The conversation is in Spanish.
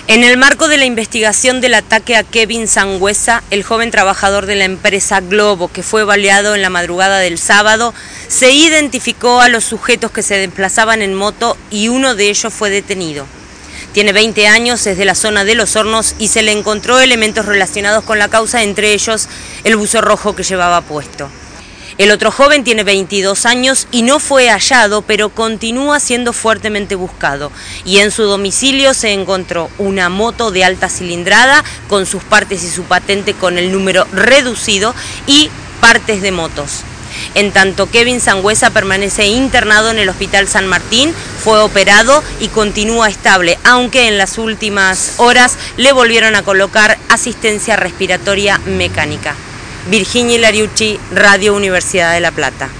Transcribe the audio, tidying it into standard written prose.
En el marco de la investigación del ataque a Kevin Sangüesa, el joven trabajador de la empresa Globo, que fue baleado en la madrugada del sábado, se identificó a los sujetos que se desplazaban en moto y uno de ellos fue detenido. Tiene 20 años, es de la zona de Los Hornos y se le encontró elementos relacionados con la causa, entre ellos el buzo rojo que llevaba puesto. El otro joven tiene 22 años y no fue hallado, pero continúa siendo fuertemente buscado. Y en su domicilio se encontró una moto de alta cilindrada con sus partes y su patente con el número reducido y partes de motos. En tanto, Kevin Sangüesa permanece internado en el Hospital San Martín, fue operado y continúa estable, aunque en las últimas horas le volvieron a colocar asistencia respiratoria mecánica. Virginia Ilariucci, Radio Universidad de La Plata.